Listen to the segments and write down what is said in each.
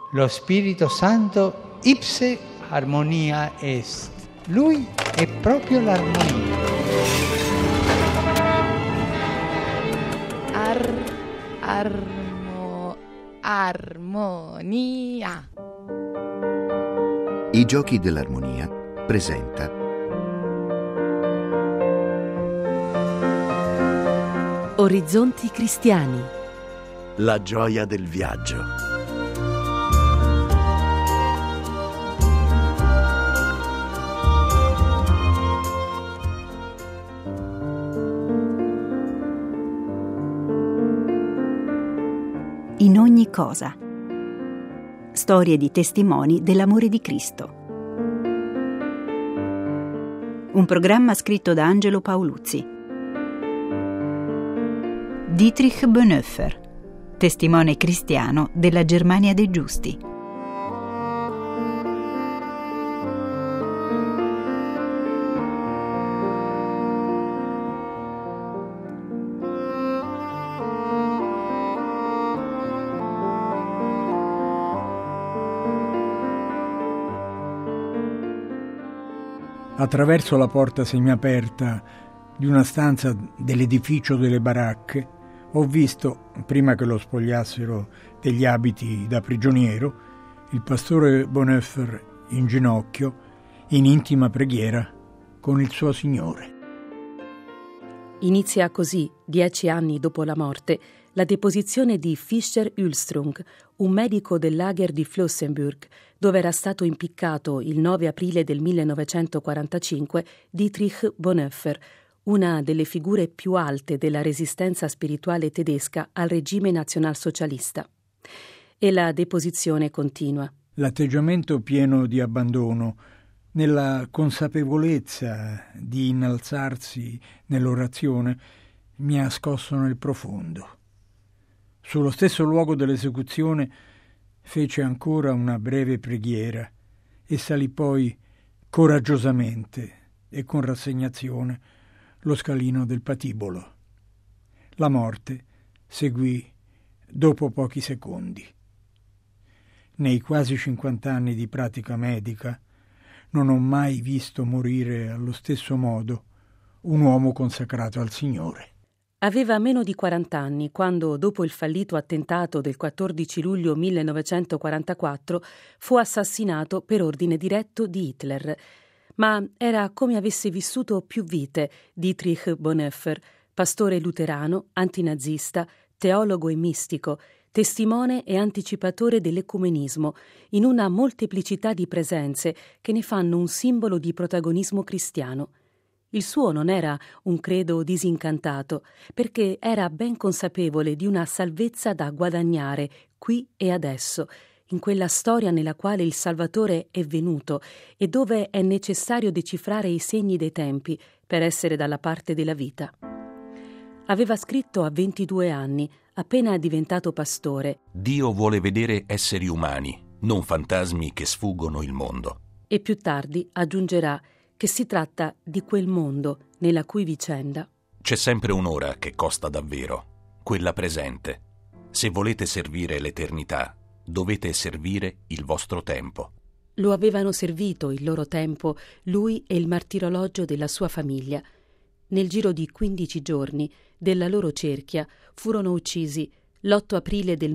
Lo Spirito Santo ipse harmonia est. Lui è proprio l'armonia. Armonia. I Giochi dell'Armonia presenta Orizzonti cristiani. La gioia del viaggio. In ogni cosa. Storie di testimoni dell'amore di Cristo. Un programma scritto da Angelo Paoluzzi. Dietrich Bonhoeffer, testimone cristiano della Germania dei Giusti. Attraverso la porta semiaperta di una stanza dell'edificio delle baracche ho visto, prima che lo spogliassero degli abiti da prigioniero, il pastore Bonhoeffer in ginocchio, in intima preghiera con il suo Signore. Inizia così, 10 anni dopo la morte, la deposizione di Fischer Ullstrung, un medico del lager di Flossenbürg, dove era stato impiccato il 9 aprile del 1945 Dietrich Bonhoeffer, una delle figure più alte della resistenza spirituale tedesca al regime nazionalsocialista. E la deposizione continua. L'atteggiamento pieno di abbandono, nella consapevolezza di innalzarsi nell'orazione, mi ha scosso nel profondo. Sullo stesso luogo dell'esecuzione fece ancora una breve preghiera e salì poi coraggiosamente e con rassegnazione lo scalino del patibolo. La morte seguì dopo pochi secondi. Nei quasi 50 anni di pratica medica non ho mai visto morire allo stesso modo un uomo consacrato al Signore. Aveva meno di 40 anni quando, dopo il fallito attentato del 14 luglio 1944, fu assassinato per ordine diretto di Hitler. Ma era come avesse vissuto più vite Dietrich Bonhoeffer, pastore luterano, antinazista, teologo e mistico, testimone e anticipatore dell'ecumenismo, in una molteplicità di presenze che ne fanno un simbolo di protagonismo cristiano. Il suo non era un credo disincantato, perché era ben consapevole di una salvezza da guadagnare qui e adesso, in quella storia nella quale il Salvatore è venuto e dove è necessario decifrare i segni dei tempi per essere dalla parte della vita. Aveva scritto a 22 anni, appena diventato pastore: Dio vuole vedere esseri umani, non fantasmi che sfuggono il mondo. E più tardi aggiungerà che si tratta di quel mondo nella cui vicenda c'è sempre un'ora che costa davvero, quella presente. Se volete servire l'eternità, dovete servire il vostro tempo. Lo avevano servito il loro tempo lui e il martirologio della sua famiglia. Nel giro di 15 giorni della loro cerchia furono uccisi l'8 aprile del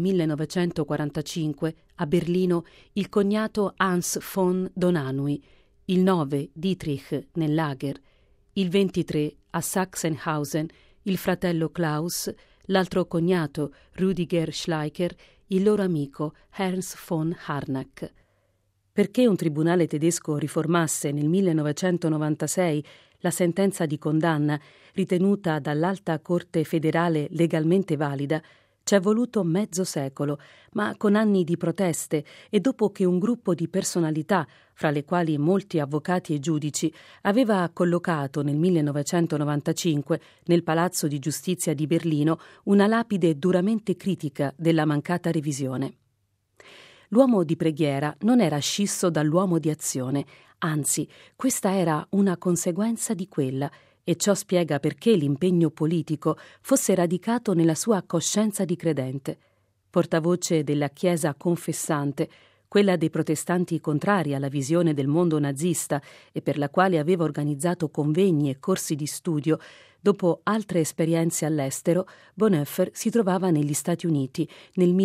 1945 a Berlino il cognato Hans von Donanui, il 9 Dietrich nel lager, il 23 a Sachsenhausen il fratello Klaus, l'altro cognato Rüdiger Schleicher, il loro amico Ernst von Harnack. Perché un tribunale tedesco riformasse nel 1996 la sentenza di condanna ritenuta dall'Alta Corte federale legalmente valida, c'è voluto mezzo secolo, ma con anni di proteste e dopo che un gruppo di personalità, fra le quali molti avvocati e giudici, aveva collocato nel 1995 nel Palazzo di Giustizia di Berlino una lapide duramente critica della mancata revisione. L'uomo di preghiera non era scisso dall'uomo di azione, anzi, questa era una conseguenza di quella, e ciò spiega perché l'impegno politico fosse radicato nella sua coscienza di credente. portavoce della Chiesa confessante, quella dei protestanti contrari alla visione del mondo nazista e per la quale aveva organizzato convegni e corsi di studio. Dopo altre esperienze all'estero, Bonhoeffer si trovava negli Stati Uniti nel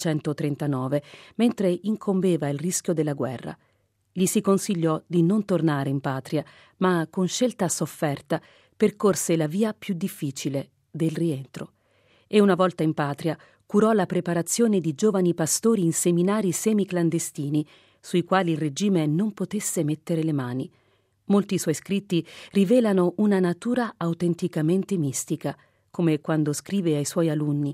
1939, mentre incombeva il rischio della guerra. Gli si consigliò di non tornare in patria, ma con scelta sofferta percorse la via più difficile del rientro. E una volta in patria curò la preparazione di giovani pastori in seminari semiclandestini, sui quali il regime non potesse mettere le mani. Molti suoi scritti rivelano una natura autenticamente mistica, come quando scrive ai suoi alunni.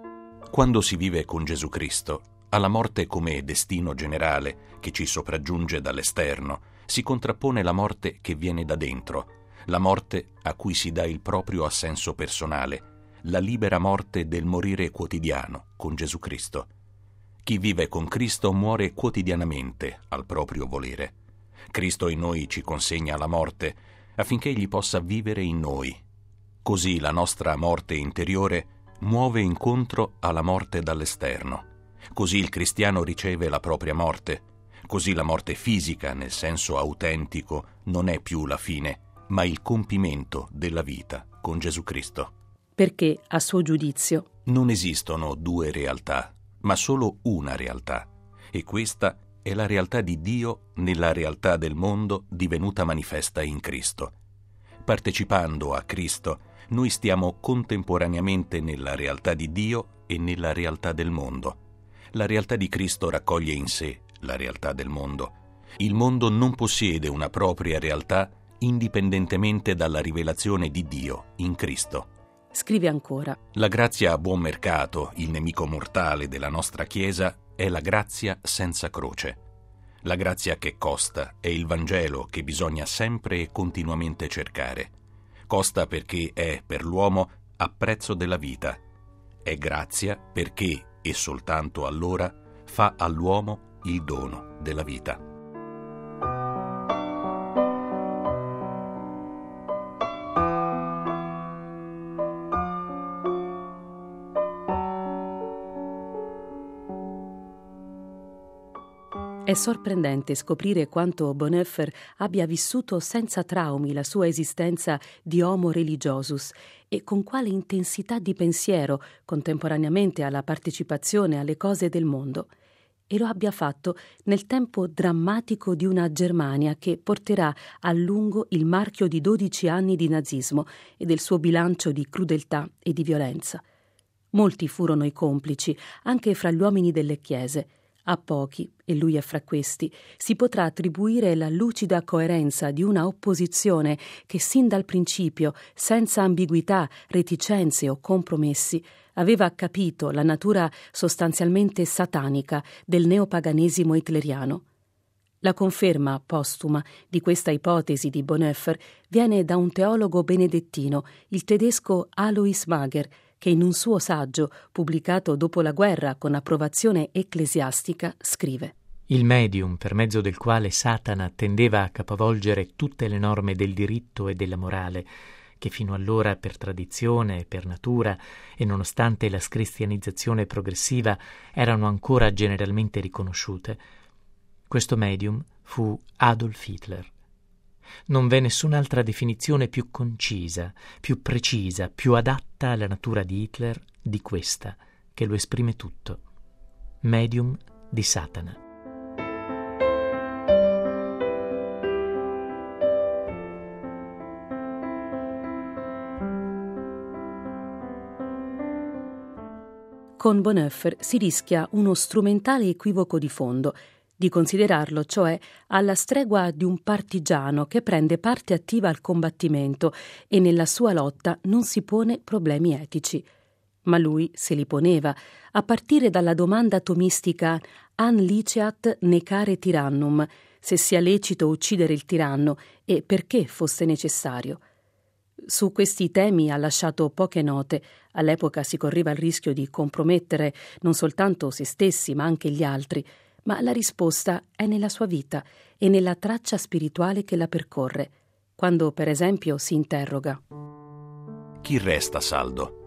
Quando si vive con Gesù Cristo, alla morte come destino generale che ci sopraggiunge dall'esterno, si contrappone la morte che viene da dentro, la morte a cui si dà il proprio assenso personale, la libera morte del morire quotidiano con Gesù Cristo. Chi vive con Cristo muore quotidianamente al proprio volere. Cristo in noi ci consegna la morte affinché egli possa vivere in noi. Così la nostra morte interiore muove incontro alla morte dall'esterno. Così il cristiano riceve la propria morte. Così la morte fisica, nel senso autentico, non è più la fine, ma il compimento della vita con Gesù Cristo. Perché, a suo giudizio, non esistono due realtà, ma solo una realtà, e questa è la realtà di Dio nella realtà del mondo divenuta manifesta in Cristo. Partecipando a Cristo, noi stiamo contemporaneamente nella realtà di Dio e nella realtà del mondo. La realtà di Cristo raccoglie in sé la realtà del mondo. Il mondo non possiede una propria realtà indipendentemente dalla rivelazione di Dio in Cristo. Scrive ancora: la grazia a buon mercato, il nemico mortale della nostra Chiesa, è la grazia senza croce. La grazia che costa è il Vangelo che bisogna sempre e continuamente cercare. Costa perché è, per l'uomo, a prezzo della vita. È grazia perché, e soltanto allora, fa all'uomo il dono della vita. È sorprendente scoprire quanto Bonhoeffer abbia vissuto senza traumi la sua esistenza di homo religiosus e con quale intensità di pensiero contemporaneamente alla partecipazione alle cose del mondo. E lo abbia fatto nel tempo drammatico di una Germania che porterà a lungo il marchio di 12 anni di nazismo e del suo bilancio di crudeltà e di violenza. Molti furono i complici, anche fra gli uomini delle chiese. A pochi, e lui è fra questi, si potrà attribuire la lucida coerenza di una opposizione che sin dal principio, senza ambiguità, reticenze o compromessi, aveva capito la natura sostanzialmente satanica del neopaganesimo hitleriano. La conferma postuma di questa ipotesi di Bonhoeffer viene da un teologo benedettino, il tedesco Alois Mager, che in un suo saggio, pubblicato dopo la guerra con approvazione ecclesiastica, scrive: il medium per mezzo del quale Satana tendeva a capovolgere tutte le norme del diritto e della morale, che fino allora per tradizione e per natura, e nonostante la scristianizzazione progressiva, erano ancora generalmente riconosciute. Questo medium fu Adolf Hitler. Non v'è nessun'altra definizione più concisa, più precisa, più adatta alla natura di Hitler di questa, che lo esprime tutto. Medium di Satana. Con Bonhoeffer si rischia uno strumentale equivoco di fondo, di considerarlo, cioè, alla stregua di un partigiano che prende parte attiva al combattimento e nella sua lotta non si pone problemi etici. Ma lui se li poneva, a partire dalla domanda tomistica «An liceat necare tyrannum», se sia lecito uccidere il tiranno e perché fosse necessario. Su questi temi ha lasciato poche note. All'epoca si correva il rischio di compromettere non soltanto se stessi ma anche gli altri, ma la risposta è nella sua vita e nella traccia spirituale che la percorre, quando per esempio si interroga: chi resta saldo?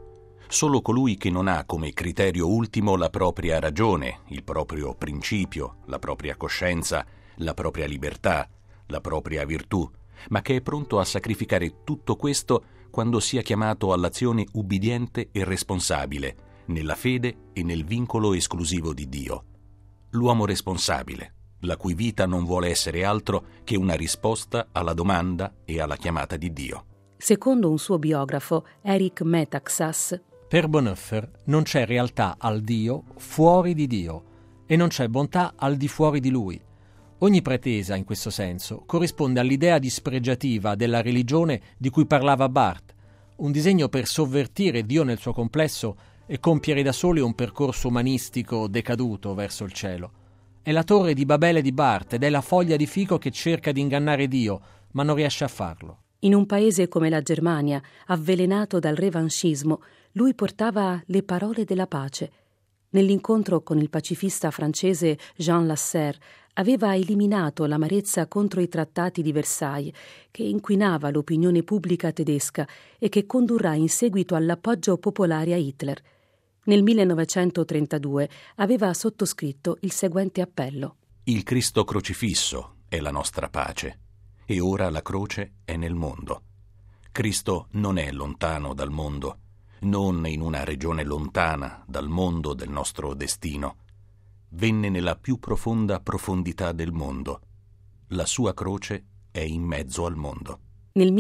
Solo colui che non ha come criterio ultimo la propria ragione, il proprio principio, la propria coscienza, la propria libertà, la propria virtù, ma che è pronto a sacrificare tutto questo quando sia chiamato all'azione ubbidiente e responsabile, nella fede e nel vincolo esclusivo di Dio. L'uomo responsabile, la cui vita non vuole essere altro che una risposta alla domanda e alla chiamata di Dio. Secondo un suo biografo, Eric Metaxas, per Bonhoeffer non c'è realtà al Dio fuori di Dio e non c'è bontà al di fuori di Lui. Ogni pretesa, in questo senso, corrisponde all'idea dispregiativa della religione di cui parlava Barth, un disegno per sovvertire Dio nel suo complesso e compiere da soli un percorso umanistico decaduto verso il cielo. È la torre di Babele di Barth ed è la foglia di fico che cerca di ingannare Dio, ma non riesce a farlo. In un paese come la Germania, avvelenato dal revanchismo, lui portava le parole della pace. Nell'incontro con il pacifista francese Jean Lasserre aveva eliminato l'amarezza contro i trattati di Versailles, che inquinava l'opinione pubblica tedesca e che condurrà in seguito all'appoggio popolare a Hitler. Nel 1932 aveva sottoscritto il seguente appello: Il Cristo crocifisso è la nostra pace, e ora la croce è nel mondo. Cristo non è lontano dal mondo, non in una regione lontana dal mondo del nostro destino. Venne nella più profonda profondità del mondo. La sua croce è in mezzo al mondo. Nel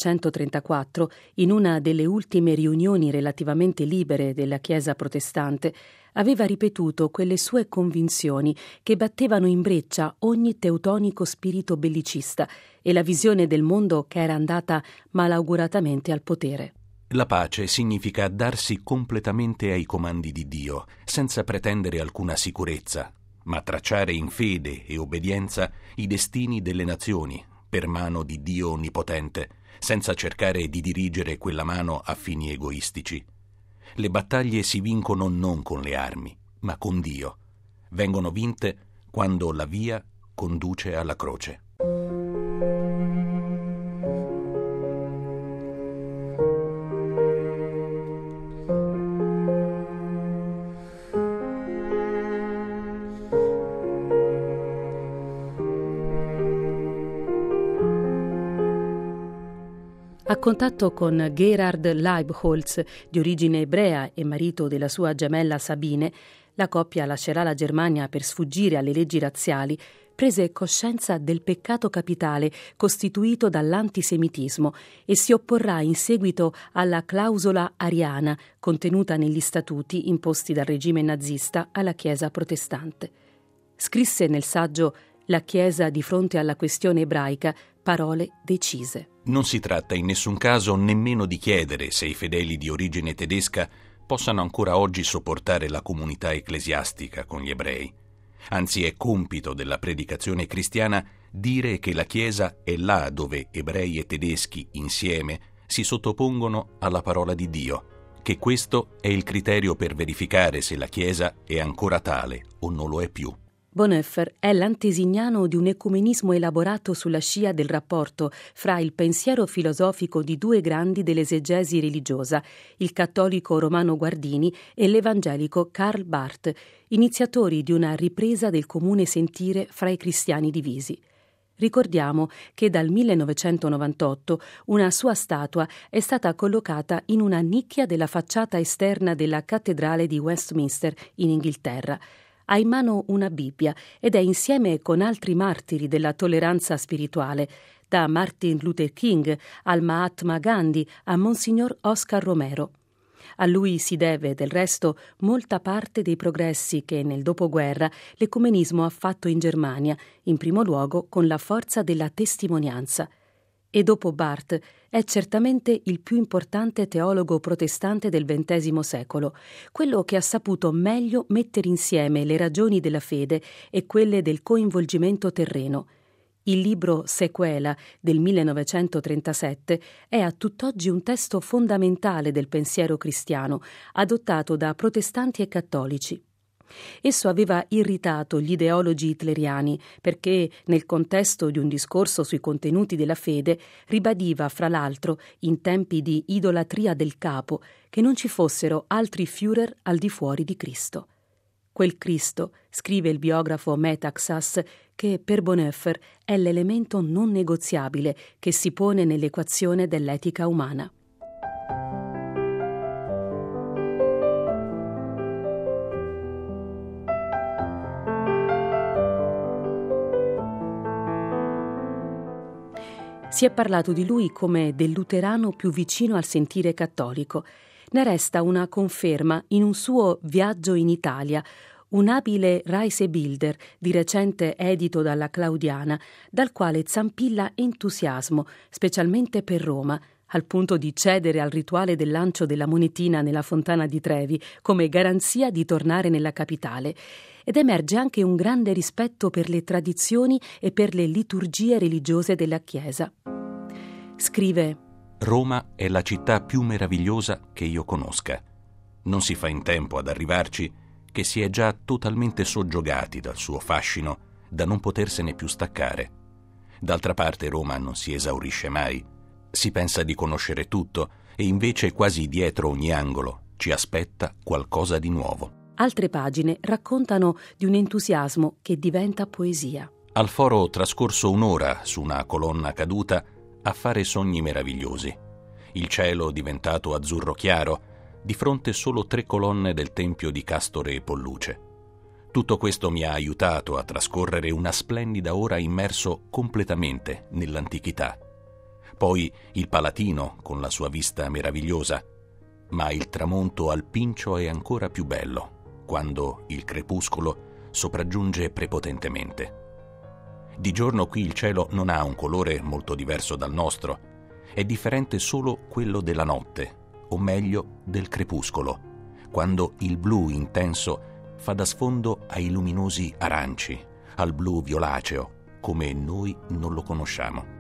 1934, in una delle ultime riunioni relativamente libere della Chiesa protestante, aveva ripetuto quelle sue convinzioni che battevano in breccia ogni teutonico spirito bellicista e la visione del mondo che era andata malauguratamente al potere. La pace significa darsi completamente ai comandi di Dio, senza pretendere alcuna sicurezza, ma tracciare in fede e obbedienza i destini delle nazioni, per mano di Dio onnipotente, senza cercare di dirigere quella mano a fini egoistici. Le battaglie si vincono non con le armi, ma con Dio. Vengono vinte quando la via conduce alla croce. A contatto con Gerhard Leibholz, di origine ebrea e marito della sua gemella Sabine, la coppia lascerà la Germania per sfuggire alle leggi razziali, prese coscienza del peccato capitale costituito dall'antisemitismo e si opporrà in seguito alla clausola ariana contenuta negli statuti imposti dal regime nazista alla Chiesa protestante. Scrisse nel saggio La Chiesa di fronte alla questione ebraica parole decise. Non si tratta in nessun caso nemmeno di chiedere se i fedeli di origine tedesca possano ancora oggi sopportare la comunità ecclesiastica con gli ebrei. Anzi, è compito della predicazione cristiana dire che la Chiesa è là dove ebrei e tedeschi insieme si sottopongono alla parola di Dio, che questo è il criterio per verificare se la Chiesa è ancora tale o non lo è più. Bonhoeffer è l'antesignano di un ecumenismo elaborato sulla scia del rapporto fra il pensiero filosofico di due grandi dell'esegesi religiosa, il cattolico Romano Guardini e l'evangelico Karl Barth, iniziatori di una ripresa del comune sentire fra i cristiani divisi. Ricordiamo che dal 1998 una sua statua è stata collocata in una nicchia della facciata esterna della cattedrale di Westminster in Inghilterra. Ha in mano una Bibbia ed è insieme con altri martiri della tolleranza spirituale, da Martin Luther King al Mahatma Gandhi a Monsignor Oscar Romero. A lui si deve, del resto, molta parte dei progressi che nel dopoguerra l'ecumenismo ha fatto in Germania, in primo luogo con la forza della testimonianza. E dopo Barth è certamente il più importante teologo protestante del XX secolo, quello che ha saputo meglio mettere insieme le ragioni della fede e quelle del coinvolgimento terreno. Il libro Sequela del 1937 è a tutt'oggi un testo fondamentale del pensiero cristiano, adottato da protestanti e cattolici. Esso aveva irritato gli ideologi hitleriani perché, nel contesto di un discorso sui contenuti della fede, ribadiva, fra l'altro, in tempi di idolatria del capo, che non ci fossero altri Führer al di fuori di Cristo. Quel Cristo, scrive il biografo Metaxas, che per Bonhoeffer è l'elemento non negoziabile che si pone nell'equazione dell'etica umana. Si è parlato di lui come del luterano più vicino al sentire cattolico. Ne resta una conferma in un suo Viaggio in Italia, un abile Reisebilder di recente edito dalla Claudiana, dal quale zampilla entusiasmo, specialmente per Roma, al punto di cedere al rituale del lancio della monetina nella fontana di Trevi come garanzia di tornare nella capitale. Ed emerge anche un grande rispetto per le tradizioni e per le liturgie religiose della Chiesa. Scrive: Roma è la città più meravigliosa che io conosca. Non si fa in tempo ad arrivarci che si è già totalmente soggiogati dal suo fascino da non potersene più staccare. D'altra parte Roma non si esaurisce mai. Si pensa di conoscere tutto e invece quasi dietro ogni angolo ci aspetta qualcosa di nuovo. Altre pagine raccontano di un entusiasmo che diventa poesia. Al foro ho trascorso un'ora su una colonna caduta a fare sogni meravigliosi. Il cielo diventato azzurro chiaro, di fronte solo 3 colonne del tempio di Castore e Polluce. Tutto questo mi ha aiutato a trascorrere una splendida ora immerso completamente nell'antichità. Poi il Palatino con la sua vista meravigliosa, ma il tramonto al Pincio è ancora più bello, quando il crepuscolo sopraggiunge prepotentemente. Di giorno qui il cielo non ha un colore molto diverso dal nostro, è differente solo quello della notte, o meglio del crepuscolo, quando il blu intenso fa da sfondo ai luminosi aranci, al blu violaceo, come noi non lo conosciamo.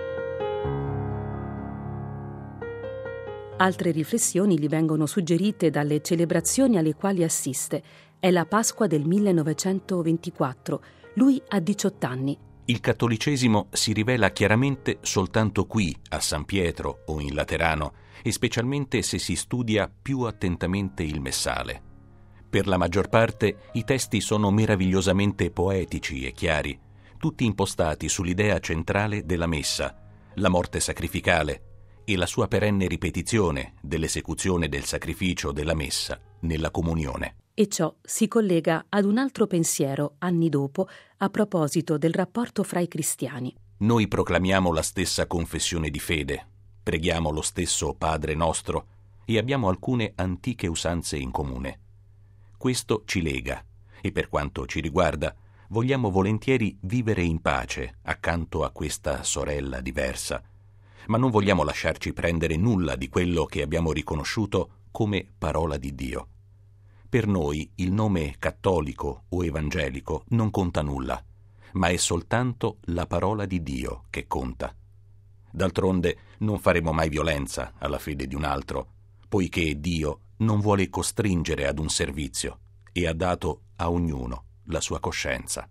Altre riflessioni gli vengono suggerite dalle celebrazioni alle quali assiste. È la Pasqua del 1924. Lui ha 18 anni. Il cattolicesimo si rivela chiaramente soltanto qui, a San Pietro o in Laterano, e specialmente se si studia più attentamente il Messale. Per la maggior parte i testi sono meravigliosamente poetici e chiari, tutti impostati sull'idea centrale della Messa, la morte sacrificale, e la sua perenne ripetizione dell'esecuzione del sacrificio della Messa nella comunione. E ciò si collega ad un altro pensiero, anni dopo, a proposito del rapporto fra i cristiani. Noi proclamiamo la stessa confessione di fede, preghiamo lo stesso Padre nostro e abbiamo alcune antiche usanze in comune. Questo ci lega e per quanto ci riguarda vogliamo volentieri vivere in pace accanto a questa sorella diversa, ma non vogliamo lasciarci prendere nulla di quello che abbiamo riconosciuto come parola di Dio. Per noi il nome cattolico o evangelico non conta nulla, ma è soltanto la parola di Dio che conta. D'altronde non faremo mai violenza alla fede di un altro, poiché Dio non vuole costringere ad un servizio e ha dato a ognuno la sua coscienza.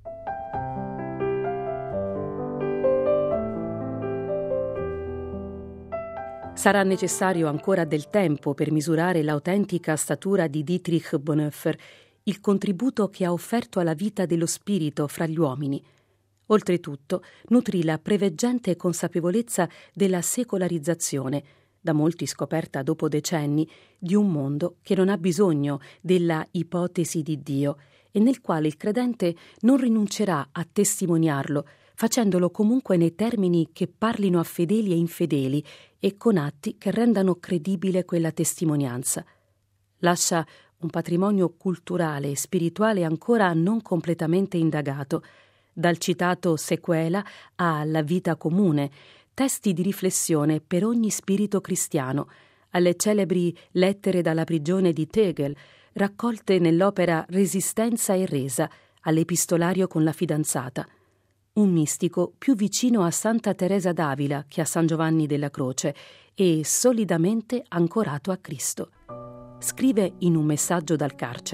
Sarà necessario ancora del tempo per misurare l'autentica statura di Dietrich Bonhoeffer, il contributo che ha offerto alla vita dello spirito fra gli uomini. Oltretutto, nutrì la preveggente consapevolezza della secolarizzazione, da molti scoperta dopo decenni, di un mondo che non ha bisogno della ipotesi di Dio e nel quale il credente non rinuncerà a testimoniarlo, facendolo comunque nei termini che parlino a fedeli e infedeli e con atti che rendano credibile quella testimonianza. Lascia un patrimonio culturale e spirituale ancora non completamente indagato, dal citato Sequela alla Vita comune, testi di riflessione per ogni spirito cristiano, alle celebri Lettere dalla prigione di Tegel, raccolte nell'opera Resistenza e resa, all'epistolario con la fidanzata. Un mistico più vicino a Santa Teresa d'Avila che a San Giovanni della Croce e solidamente ancorato a Cristo. Scrive in un messaggio dal carcere: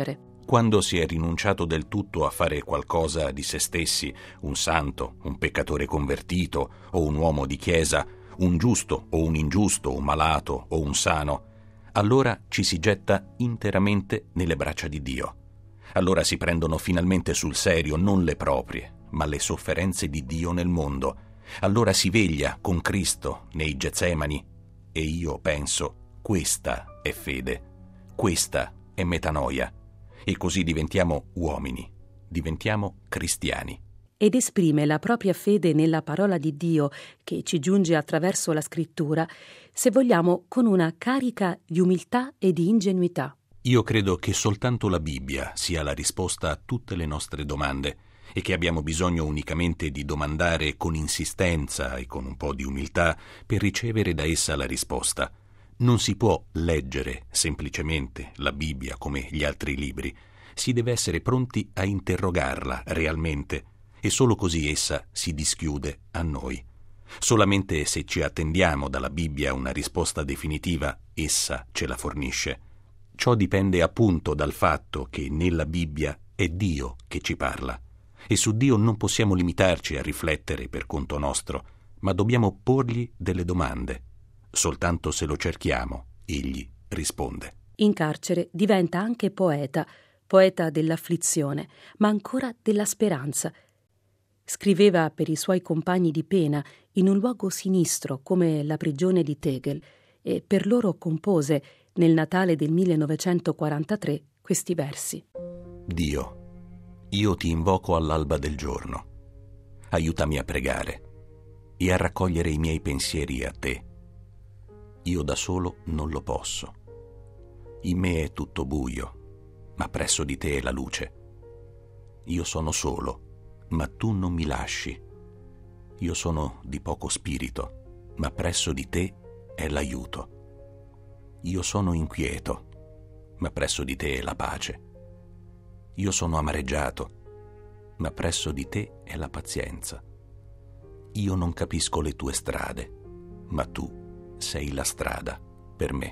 quando si è rinunciato del tutto a fare qualcosa di se stessi, un santo, un peccatore convertito o un uomo di chiesa, un giusto o un ingiusto, un malato o un sano, allora ci si getta interamente nelle braccia di Dio. Allora si prendono finalmente sul serio non le proprie, ma le sofferenze di Dio nel mondo. Allora si veglia con Cristo nei Getsemani. E io penso, questa è fede, questa è metanoia. E così diventiamo uomini, diventiamo cristiani. Ed esprime la propria fede nella parola di Dio, che ci giunge attraverso la scrittura, se vogliamo, con una carica di umiltà e di ingenuità. Io credo che soltanto la Bibbia sia la risposta a tutte le nostre domande e che abbiamo bisogno unicamente di domandare con insistenza e con un po' di umiltà per ricevere da essa la risposta. Non si può leggere semplicemente la Bibbia come gli altri libri, si deve essere pronti a interrogarla realmente e solo così essa si dischiude a noi. Solamente se ci attendiamo dalla Bibbia una risposta definitiva, essa ce la fornisce. Ciò dipende appunto dal fatto che nella Bibbia è Dio che ci parla e su Dio non possiamo limitarci a riflettere per conto nostro, ma dobbiamo porgli delle domande. Soltanto se lo cerchiamo, egli risponde. In carcere diventa anche poeta dell'afflizione, ma ancora della speranza. Scriveva per i suoi compagni di pena in un luogo sinistro come la prigione di Tegel e per loro compose nel Natale del 1943 questi versi. Dio, io ti invoco all'alba del giorno. Aiutami a pregare e a raccogliere i miei pensieri a te. Io da solo non lo posso. In me è tutto buio, ma presso di te è la luce. Io sono solo, ma tu non mi lasci. Io sono di poco spirito, ma presso di te è l'aiuto. Io sono inquieto, ma presso di te è la pace. Io sono amareggiato, ma presso di te è la pazienza. Io non capisco le tue strade, ma tu sei la strada per me.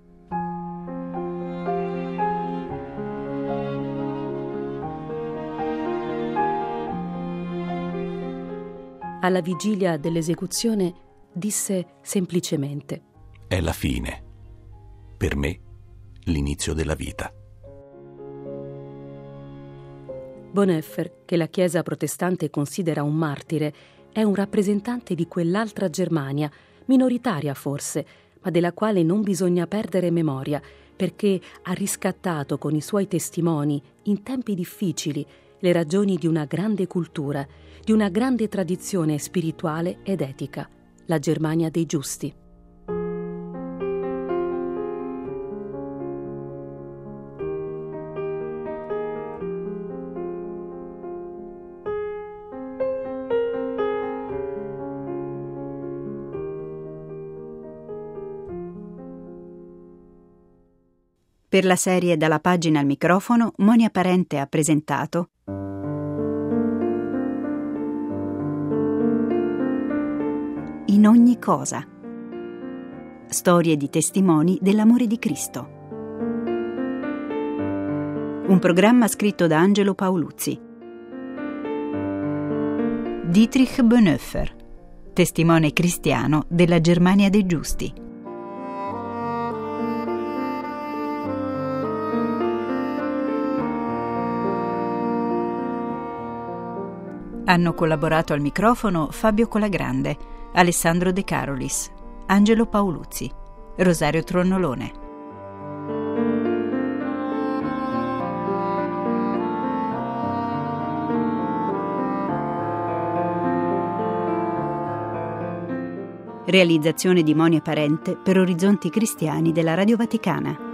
Alla vigilia dell'esecuzione disse semplicemente: È la fine. Per me, l'inizio della vita. Bonhoeffer, che la Chiesa protestante considera un martire, è un rappresentante di quell'altra Germania, minoritaria forse, ma della quale non bisogna perdere memoria, perché ha riscattato con i suoi testimoni, in tempi difficili, le ragioni di una grande cultura, di una grande tradizione spirituale ed etica, la Germania dei giusti. Per la serie Dalla pagina al microfono, Monia Parente ha presentato In ogni cosa. Storie di testimoni dell'amore di Cristo. Un programma scritto da Angelo Paoluzzi. Dietrich Bonhoeffer, testimone cristiano della Germania dei Giusti. Hanno collaborato al microfono Fabio Colagrande, Alessandro De Carolis, Angelo Paoluzzi, Rosario Tronnolone. Realizzazione di Monia Parente per Orizzonti Cristiani della Radio Vaticana.